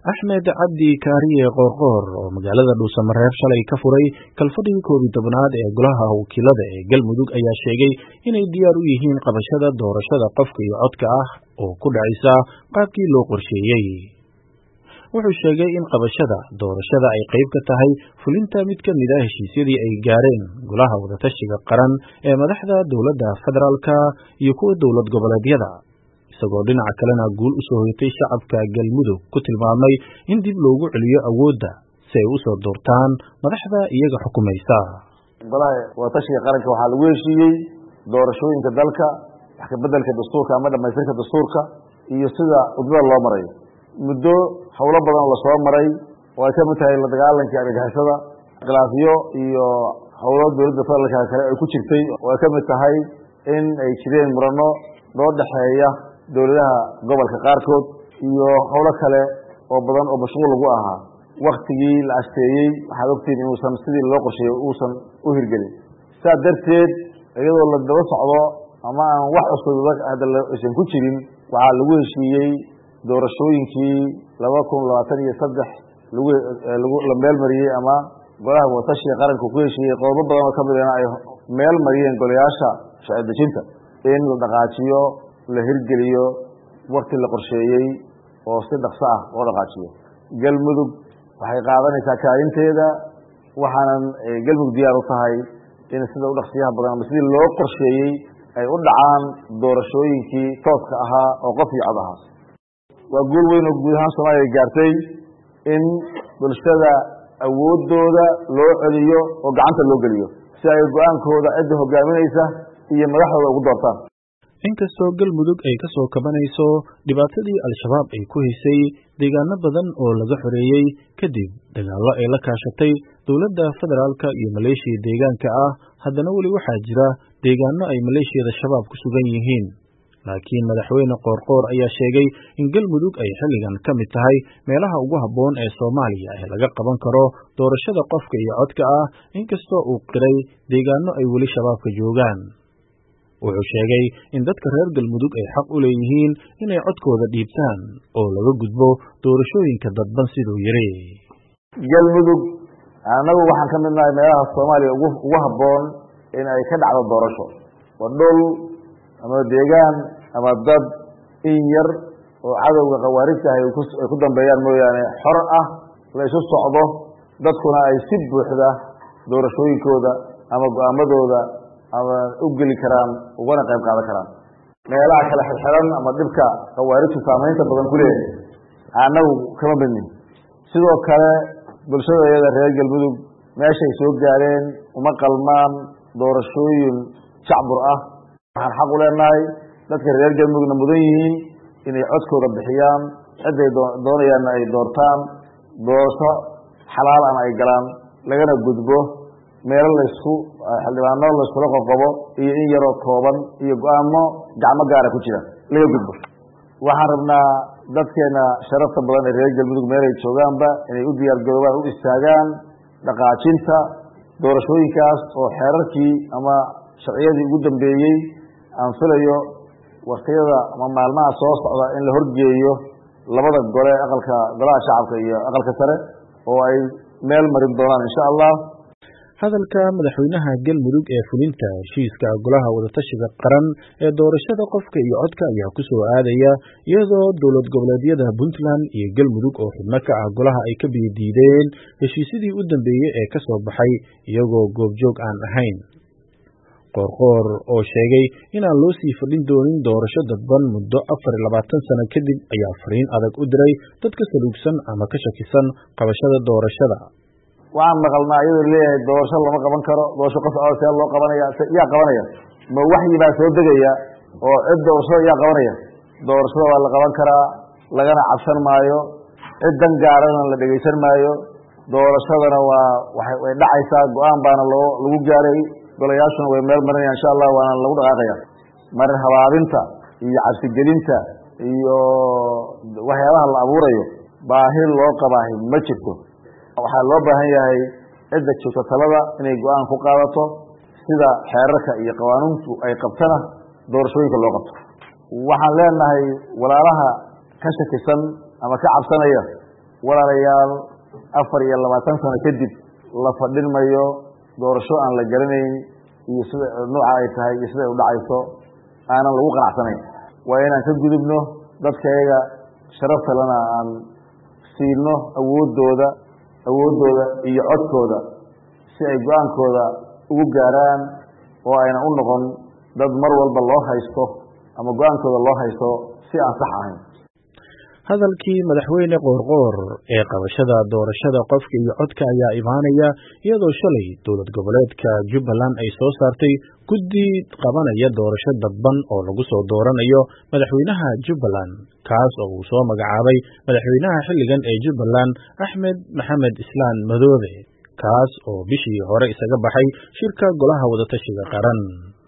Axmed Cabdi Kaariye Qoorqoor oo magaalada Dhuusamareeb shalay ka furay kalfadhigii 11aad ee golaha wakiilada ee Galmudug ayaa sheegay inay diyaar u yihiin qabashada doorashada qofka iyo codka ah oo ku dhacaysa qaabkii loo qorsheeyay. Wuxuu sheegay in qabashada doorashada ay qayb ka tahay fulinta mid ka mid ah heshiisyadii ay gaareen golaha wadatashiga qaran ee madaxda dowladda federaalka iyo kuwa dowlad goboleedyada. isagoo dhinaca kalena guul u soo hoytay shacabka Galmudug ku tilmaamay in dib loogu celiyo awoodda si ay u soo doortaan madaxda iyaga xukumaysa. golaha wadatashiga qaranka waxaa lagu heshiiyey doorashooyinka dalka, wax ka bedelka dastuurka ama dhamaystirka dastuurka iyo sida wadada loo marayo. muddo howlo badan la soo maray oo ay ka mid tahay la dagaalanka argagixisada, khilaafyo iyo howlo dowladda federaalka kale ay ku jirtay oo ay ka mid tahay in ay jireen murano loo dhaxeeya dowladaha gobolka qaarkood iyo howlo kale oo badan oo mashquul lagu ahaa. waktigii la asteeyey waxaad ogtiin inuusan sidii loo qorsheeyey uusan u hirgelin. sidaa darteed iyadoo la daba socdo ama aan wax cusub hadda aysan ku jirin, waxaa lagu heshiiyey doorashooyinkii 2023 la meel mariyey ama golaha wadatashiga qaranka ku heshiiyey qodobo badan oo kamid ah ay meel mariyeen golayaasha sharci dejinta in la dhaqaajiyo, la hirgeliyo waqti la qorsheeyey oo si dhaqso ah loo dhaqaajiyo. Galmudug waxay qaadanaysaa kaalinteeda, waxaanan Galmudug diyaar u tahay in sida u dhaqsiyaha badan ama sidii loo qorsheeyey ay u dhacaan doorashooyinkii tooska ahaa oo qof iyo cod ahaa. waa guul weyn oo guud ahaan Soomaaliya gaartay in bulshada awoodooda loo celiyo oo gacanta loo geliyo si ay go'aankooda cidda hogaaminaysa iyo madaxdooda ugu doortaan. inkastoo Galmudug ay ka soo kabanayso dhibaatadii al-shabaab ay ku haysay deegaano badan oo laga xoreeyay kadib dagaallo ay la kaashatay dowladda federaalka iyo maleeshiya deegaanka ah, haddana weli waxaa jira deegaano ay maleeshiyada shabaab ku sugan yihiin. laakiin madaxweyne Qoorqoor ayaa sheegay in Galmudug ay xilligan ka mid tahay meelaha ugu habboon ee Soomaaliya ee laga qaban karo doorashada qofka iyo codka ah, inkastoo uu qiray deegaano ay weli shabaabka joogaan. wuxuu sheegay in dadka reer Galmudug ay xaq u leeyihiin inay codkooda dhiibtaan oo laga gudbo doorashooyinka dadban siduu yiri. Galmudug anagu waxaan ka midnahay meelaha Soomaaliya ugu habboon in ay ka dhacdo doorasho. waa dhul ama deegaan ama dad in yar oo cadowga khawaarijta ay ku dambeeyaan mooyaane xor ah, la isu socdo, dadkuna ay si buuxda doorashooyinkooda ama go'aamadooda ama u geli karaan ugana qayb qaadan karaan. meelaha kale xirxiran ama dhibka khawaarijtu saamaynta badan ku leeyahay anagu kama badnin. sidoo kale bulshadayada reer Galmudug meeshay soo gaareen uma qalmaan doorashooyin jacbur ah. waxaan xaq u leenahay dadka reer Galmudugna mudan yihiin inay codkooda bixiyaan, ciday doonayaanna ay doortaan, doorasho xalaal ah ay galaan, lagana gudbo meelo xildhibaano layskula qoqobo iyo in yaroo kooban iyo go'aamo gacmo gaara ku jira laga gudbo. waxaan rabnaa dadkeena sharafta badan ee reer Galmudug meelay joogaanba inay u diyaargaroobaan, u istaagaan dhaqaajinta doorashooyinkaas oo xeerarkii ama sharciyadii ugu dambeeyey aan filayo waqtiyada ama maalmaha soo socda in la horgeeyo labada gole, golaha shacabka iyo aqalka sare, oo ay meel marin doonaan insha Allah. hadalka madaxweynaha Galmudug ee fulinta heshiiska golaha wadatashiga qaran ee doorashada qofka iyo codka ayaa ku soo aadaya iyadoo dowlad goboleedyada Puntland iyo Galmudug oo xubno ka ah golaha ay ka diideen heshiisyadii u dambeeyay ee ka soo baxay iyagoo goobjoog aan ahayn. Qoorqoor oo sheegay inaan loo sii fadhin doonin doorasho dadban muddo 24 sano kadib ayaa fariin adag u diray dadka saluugsan ama ka shakisan qabashada doorashada. waxaan maqalnaa iyadoo leeyahay doorasho lama qaban karo, doorasho qof cod see loo qabanaya, yaa qabanaya? ma waxyi baa soo degaya oo cid doorashada yaa qabanaya? doorashada waa la qaban karaa, lagana cabsan maayo, cid dan gaarana la dhegaysan maayo. doorashadana way dhacaysaa, go-aan baana lagu gaaray, golayaashuna way meel marinaya insha Allah, waana lagu dhaqaaqaya. marin habaabinta iyo cabsigelinta iyo waxyaabaha la abuurayo baahi loo qabaahi ma jirto. waxaa loo baahan yahay cidda joogta talada inay go'aan ku qaadato sida xeerarka iyo qawaanintu ay qabtana doorashooyinka loo qabto. waxaan leenahay walaalaha ka shakisan ama ka cabsanaya walaalayaal 24 sano kadib la fadhin mayo doorasho aan la garanayn iyo sida nooca ay tahay iyo sida u dhacayso aanan lagu qanacsanayn waa inaan ka gudubno dadkayga sharafta lana aan siino awoodooda iyo codkooda si ay go'aankooda ugu gaaraan oo ayna u noqon dad mar walba loo haysto ama go'aankooda loo haysto si aan sax ahayn hadalkii madaxweyne qoorqoor ee qabashada doorashada qofka iyo codka ayaa imaanaya iyadoo shalay dowlad goboleedka Jubbaland ay soo saartay guddi qabanaya doorasho dadban oo lagu soo dooranayo madaxweynaha Jubbaland kaas oo uu soo magacaabay madaxweynaha xilligan ee Jubbaland Axmed Maxamed Islaan Madoobe kaas oo bishii hore isaga baxay shirka golaha wada tashiga qaran.